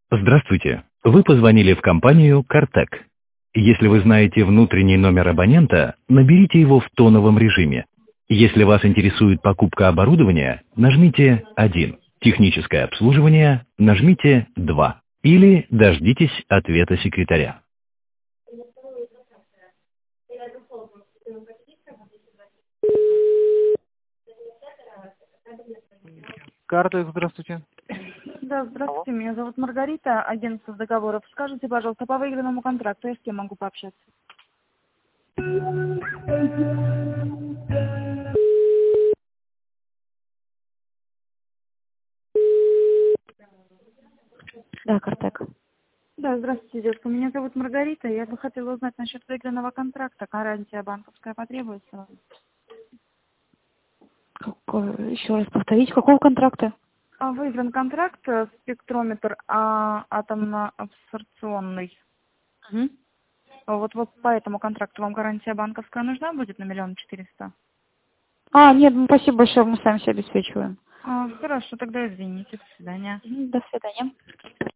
Здравствуйте. Вы позвонили в компанию «Картек». Если вы знаете внутренний номер абонента, наберите его в тоновом режиме. Если вас интересует покупка оборудования, нажмите 1. Техническое обслуживание, нажмите 2. Или дождитесь ответа секретаря. Картек, здравствуйте. Да, здравствуйте, меня зовут Маргарита, агентство договоров. Скажите, пожалуйста, по выигранному контракту я с кем могу пообщаться? Да, Картек. Да, здравствуйте, девушка. Меня зовут Маргарита. Я бы хотела узнать насчет выигранного контракта. Гарантия банковская потребуется? Еще раз повторите, какого контракта? Выигран контракт спектрометр атомно-абсорбционный. Угу. Вот по этому контракту вам гарантия банковская нужна будет на 1 400 Нет, спасибо большое, мы сами себя обеспечиваем. 000? Хорошо, тогда извините. До свидания. До свидания.